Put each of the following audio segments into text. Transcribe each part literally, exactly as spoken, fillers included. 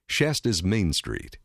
Shasta's Main Street.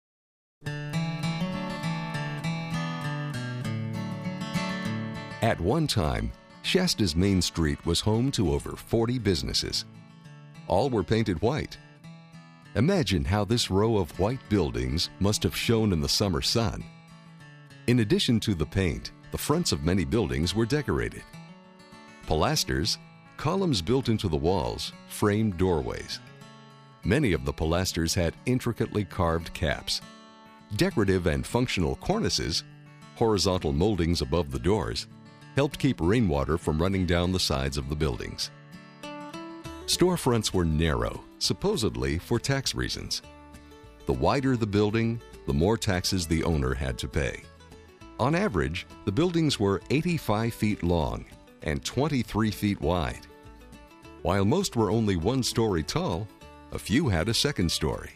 At one time, Shasta's Main Street was home to over forty businesses. All were painted white. Imagine how this row of white buildings must have shone in the summer sun. In addition to the paint, the fronts of many buildings were decorated. Pilasters, columns built into the walls, framed doorways. Many of the pilasters had intricately carved caps. Decorative and functional cornices, horizontal moldings above the doors, helped keep rainwater from running down the sides of the buildings. Storefronts were narrow, supposedly for tax reasons. The wider the building, the more taxes the owner had to pay. On average, the buildings were eighty-five feet long and twenty-three feet wide. While most were only one story tall, a few had a second story.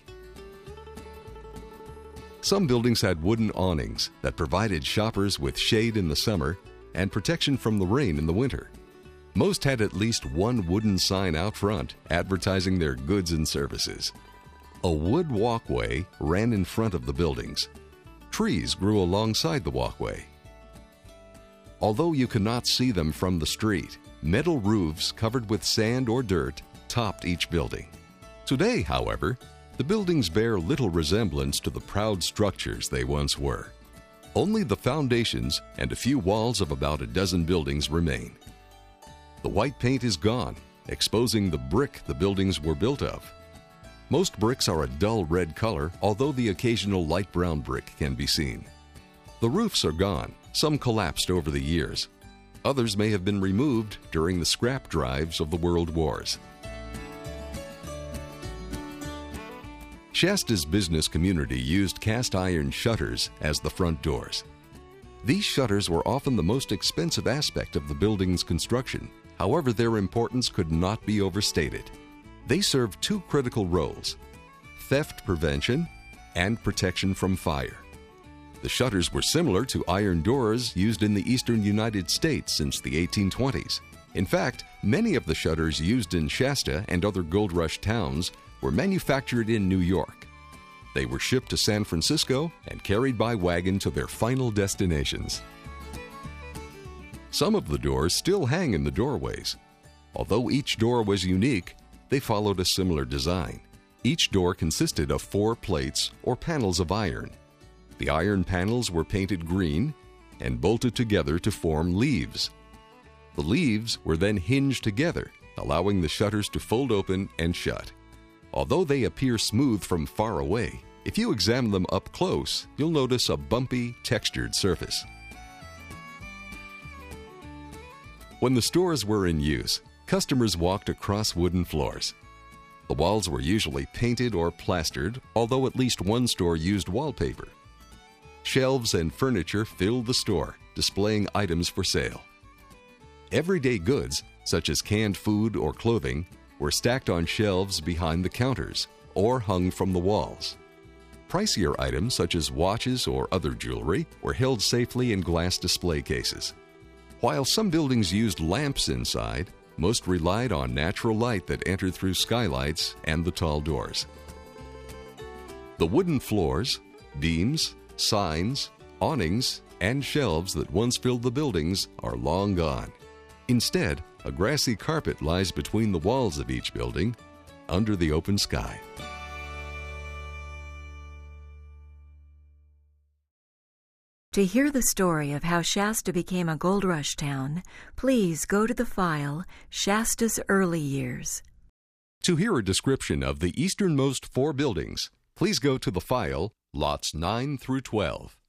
Some buildings had wooden awnings that provided shoppers with shade in the summer and protection from the rain in the winter. Most had at least one wooden sign out front advertising their goods and services. A wood walkway ran in front of the buildings. Trees grew alongside the walkway. Although you could not see them from the street, metal roofs covered with sand or dirt topped each building. Today, however, the buildings bear little resemblance to the proud structures they once were. Only the foundations and a few walls of about a dozen buildings remain. The white paint is gone, exposing the brick the buildings were built of. Most bricks are a dull red color, although the occasional light brown brick can be seen. The roofs are gone, some collapsed over the years. Others may have been removed during the scrap drives of the world wars. Shasta's business community used cast iron shutters as the front doors. These shutters were often the most expensive aspect of the building's construction. However, their importance could not be overstated. They served two critical roles: theft prevention and protection from fire. The shutters were similar to iron doors used in the eastern United States since the eighteen twenties. In fact, many of the shutters used in Shasta and other Gold Rush towns were manufactured in New York. They were shipped to San Francisco and carried by wagon to their final destinations. Some of the doors still hang in the doorways. Although each door was unique, they followed a similar design. Each door consisted of four plates or panels of iron. The iron panels were painted green and bolted together to form leaves. The leaves were then hinged together, allowing the shutters to fold open and shut. Although they appear smooth from far away, if you examine them up close, you'll notice a bumpy, textured surface. When the stores were in use, customers walked across wooden floors. The walls were usually painted or plastered, although at least one store used wallpaper. Shelves and furniture filled the store, displaying items for sale. Everyday goods, such as canned food or clothing, were stacked on shelves behind the counters or hung from the walls. Pricier items, such as watches or other jewelry, were held safely in glass display cases. While some buildings used lamps inside, most relied on natural light that entered through skylights and the tall doors. The wooden floors, beams, signs, awnings, and shelves that once filled the buildings are long gone. Instead, a grassy carpet lies between the walls of each building, under the open sky. To hear the story of how Shasta became a gold rush town, please go to the file Shasta's Early Years. To hear a description of the easternmost four buildings, please go to the file Lots nine through twelve.